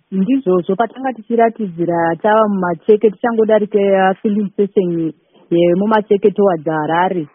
ndizvozvo patanga tichiratidzira tava mumacheke tichangodarika filling station yemumacheke towards Harare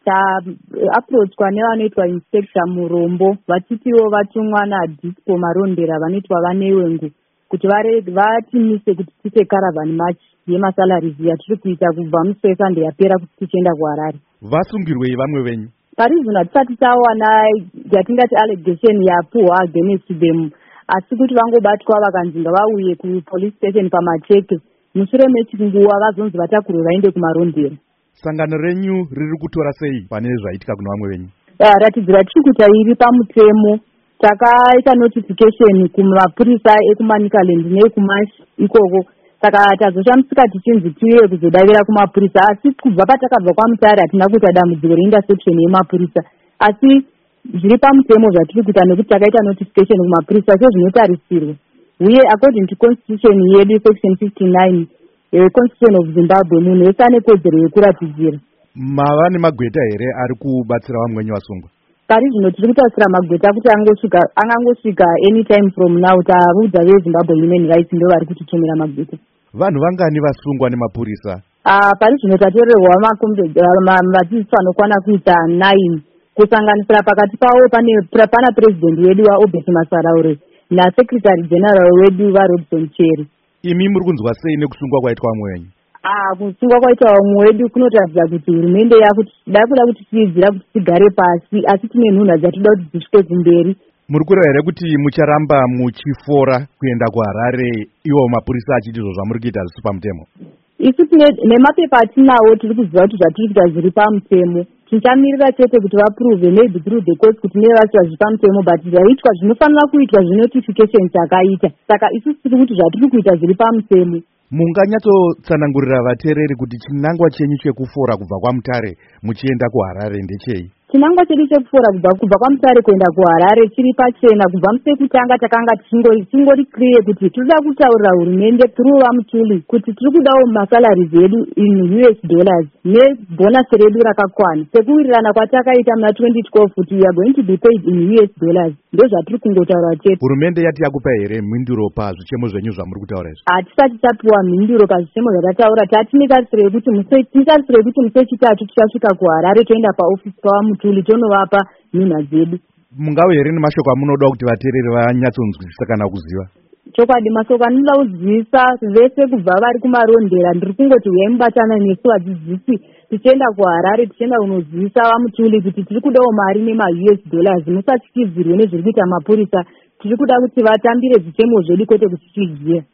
approachwa nevanoitwa inspector Murombo vachitiwo vatumwa naDisco Marondera vanoitwa vanewengu kuti vatimise kuti tiite caravan march yemasalaries yatiri kuita kubva musi weSunday yapera kuti tichienda kuHarare. Vasungirwei vamwe venyu? Parizvino hatisati tawana yatingati allegation yapuhwa against them, asi kuti vangobatwa vakanzi ngavauye kupolice station pamacheke mushure mechinguva vazonzi vatakuru vaende kumarondera. Sangano renyu riri kutora sei pane zvaitika kuna vamwe venyu? Ratidzira tiri kuita iri pamutemo. Takaita notification kumapurisa ekuManicaland neekuMashi ikoko, saka tazoshamsika tichinzi tiuye kuzodavira kumapurisa, asi kubva patakabva kwaMutare hatina kuita dambudziko reinterception yemapurisa, asi zviri pamutemo zvatiri kuita nekuti takaita notification kumapurisa sezvinotarisirwa, uye according to constitution yedu section 59 Constitution of Zimbabwe, munhu wese ane kodzero yekuratidzira. Mava nemagweta here ari kubatsira vamwe venyu vasungwa? Parizvino tiri kutarisira magweta kuti angangosvika anytime from now. Taudza veZimbabwe Human Rights ndo vari kutitumira magweta. Vanhu vangani vasungwa nemapurisa? Parizvino tatorerwa madzidzisi anokwana kuita 9 kusanganisira pakati pavo pana president wedu waObert Masaraure naSecretary General wedu vaRobson Cherry. Imi muri kunzwa sei nekusungwa kwaitwa vamwe venyu? Kusungwa kwaita vamwe wedu kunotaridza kuti hurumende yakuda kuti tiidzira kuti tigare pasi, asi tine nhunha dzatinoda kuti dzisvike kumberi. Muri kureva here kuti mucharamba muchifora kuenda kuHarare ivo mapurisa achiti izvo zvamuri kuita zvisi pamutemo? Isu nemapepa atinawo tiri kuziva kuti zvatiri kuita zviri pamutemo. Tichamirira chete kuti vaprove maybe through the court kuti nevasiwa zviri pamutemo, but zvaitwa zvinofanira kuitwa zvinotification takaita. Saka isu tiri kuti zvatiri kuita zviri pamutemo. Munganyatsotsanangurira vateereri kuti chinangwa chenyu chekufora kubva kwaMutare muchienda kuHarare ndechei? Chinangwa chedu chekufora kubva kwaMutare kuenda kuHarare chiri pachena. Kubva musi wekutanga takanga tingori clear kuti tinoda kutaurira hurumende through vaMutuli kuti tiri kudawo masalaries edu in US dollars nebonus redu rakakwana. Sekuwirirana kwatakaita muna 2012 kuti we are going to be paid in US dollars. Ndozvatiri kungotaura chete. Hurumende yati yakupa here mhinduro pazvichemo zvenyu zvamuri kutaura izvi? Hatisati tapiwa mhinduro pazvichemo zvatataura. Tatinekarisire kuti musi wechitatu tichasvika kuHarare toenda paofisi pavaMutuli tonovapa nhunha dzedu. Mungave here nemashoko amunoda kuti vateereri vanyatsonzwisisa kana kuziva? Chokwadi mashoko anoda kuzivisa vese kubva vari kumarondera, ndiri kungoti uyai mubatana nesu vadzidzisi tichienda kuHarare tichienda kunozivisa vaMutuli kuti tiri kudawo mari nemaUS dollars. Musatyizirwe nezviri kuita mapurisa, tiri kuda kuti vatambire zvichemo zvedu kwete kuti tizive.